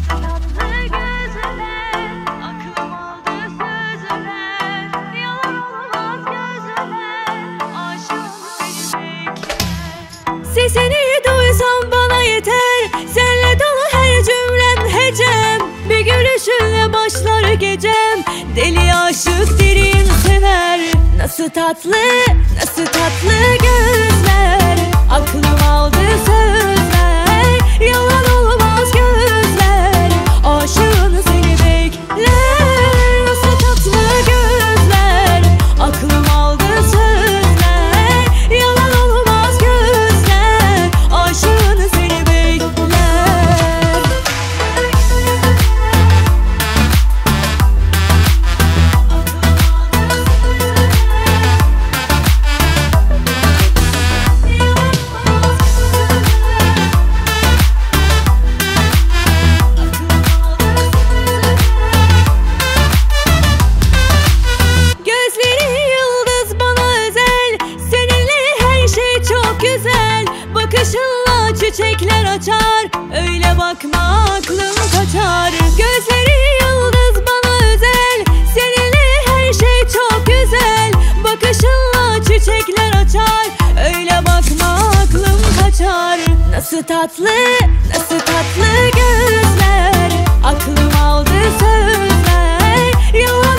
Sesini duysam bana yeter, senle dolu her cümlem hecem. Bir gülüşünle başlar gecem, deli aşık derin sever. Nasıl tatlı, nasıl tatlı gözler, aklım aldı sözler, yalan olmaz gözler, aşığın seni bekler. Nasıl tatlı gözler, aklım aldı sözler, yalan olmaz gözler, aşığın seni bekler. Bakışınla çiçekler açar, öyle bakma aklım kaçar. Gözleri yıldız bana özel, seninle her şey çok güzel. Bakışınla çiçekler açar, öyle bakma aklım kaçar. Nasıl tatlı, nasıl tatlı gözler, aklım aldı sözler, yalan